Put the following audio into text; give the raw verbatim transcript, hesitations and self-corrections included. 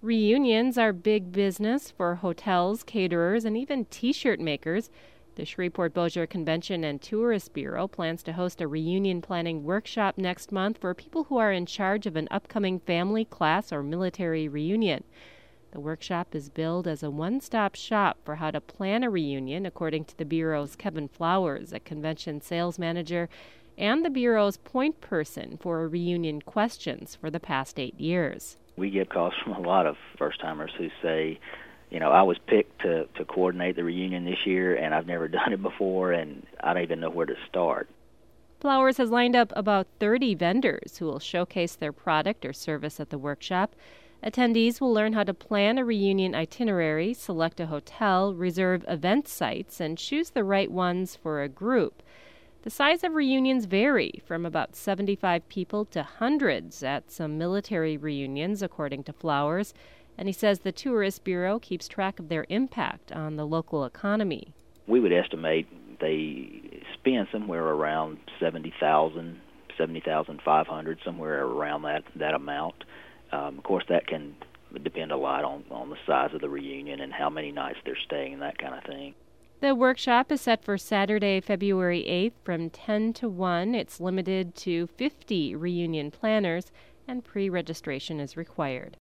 Reunions are big business for hotels, caterers, and even T-shirt makers. The Shreveport-Bossier Convention and Tourist Bureau plans to host a reunion planning workshop next month for people who are in charge of an upcoming family, class, or military reunion. The workshop is billed as a one-stop shop for how to plan a reunion, according to the Bureau's Kevin Flowers, a convention sales manager, and the Bureau's point person for reunion questions for the past eight years. We get calls from a lot of first-timers who say, you know, I was picked to, to coordinate the reunion this year, and I've never done it before, and I don't even know where to start. Flowers has lined up about thirty vendors who will showcase their product or service at the workshop. Attendees will learn how to plan a reunion itinerary, select a hotel, reserve event sites, and choose the right ones for a group. The size of reunions vary from about seventy-five people to hundreds at some military reunions, according to Flowers. And he says the Tourist Bureau keeps track of their impact on the local economy. We would estimate they spend somewhere around seventy thousand, seventy thousand five hundred, somewhere around that, that amount. Um, of course, that can depend a lot on, on the size of the reunion and how many nights they're staying and that kind of thing. The workshop is set for Saturday, February eighth from ten to one. It's limited to fifty reunion planners, and pre-registration is required.